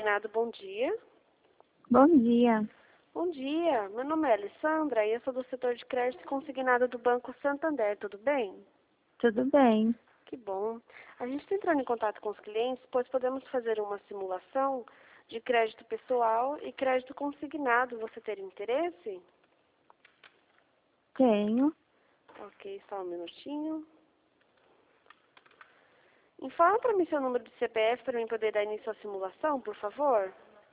Consignado, bom dia. Bom dia, Bom dia, meu nome é Alessandra e eu sou do setor de crédito consignado do Banco Santander, tudo bem? tudo bem? Que bom. A gente está entrando em contato com os clientes, pois podemos fazer uma simulação de crédito pessoal e crédito consignado. Você teria interesse? Tenho. Ok, só um minutinho. Informa para mim seu número de CPF para mim poder dar início à simulação, por favor.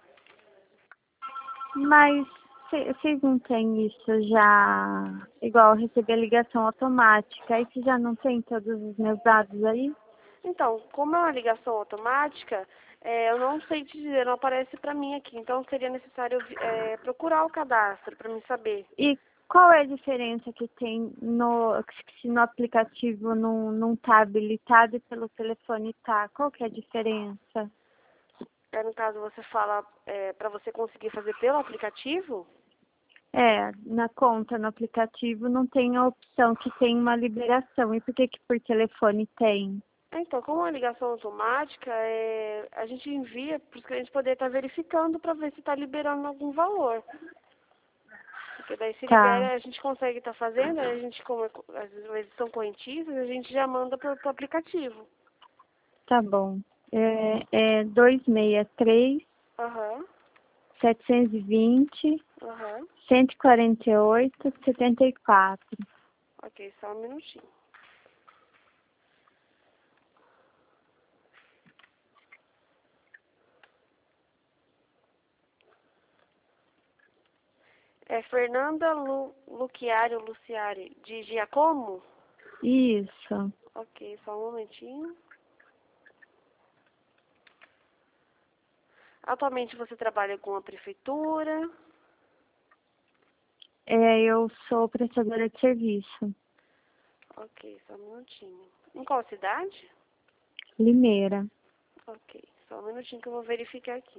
Mas vocês não têm isso já, igual receber a ligação automática, aí você já não tem todos os meus dados aí? Então, como é uma ligação automática, eu não sei te dizer, não aparece para mim aqui. Então, seria necessário procurar o cadastro para mim saber. E qual é a diferença que tem se no aplicativo não tá habilitado e pelo telefone tá? Qual que é a diferença? No caso, você fala para você conseguir fazer pelo aplicativo? Na conta, no aplicativo, não tem a opção que tem uma liberação. E por que que por telefone tem? Então, como é uma ligação automática, a gente envia para os clientes poderem estar verificando para ver se está liberando algum valor. Porque daí se Tá, libera, a gente consegue estar fazendo, aí a gente, como às vezes são correntistas, a gente já manda para o aplicativo. tá bom. É 263 Aham, 720 aham. 148 74. Ok, só um minutinho. É Fernanda Luciari, de Giacomo? Isso. Ok, só um momentinho. Atualmente você trabalha com a prefeitura? Eu sou prestadora de serviço. Ok, só um minutinho. Em qual cidade? Limeira. Ok, só um minutinho que eu vou verificar aqui.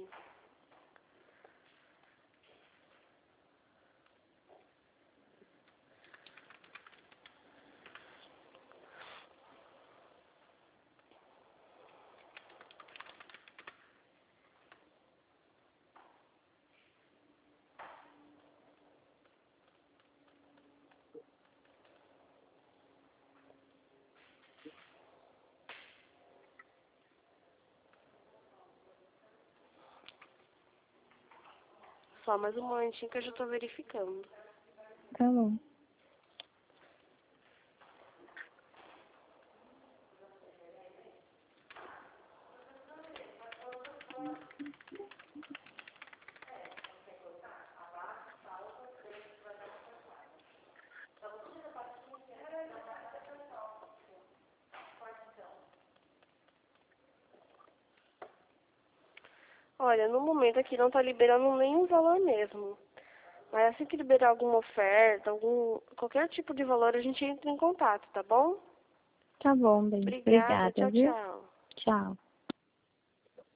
Só mais um momentinho que eu já estou verificando. Tá bom. Olha, no momento aqui não está liberando nenhum valor mesmo. Mas assim que liberar alguma oferta, qualquer tipo de valor, a gente entra em contato, tá bom? Tá bom, bem. Obrigada, Obrigada, tchau, viu? tchau. Tchau.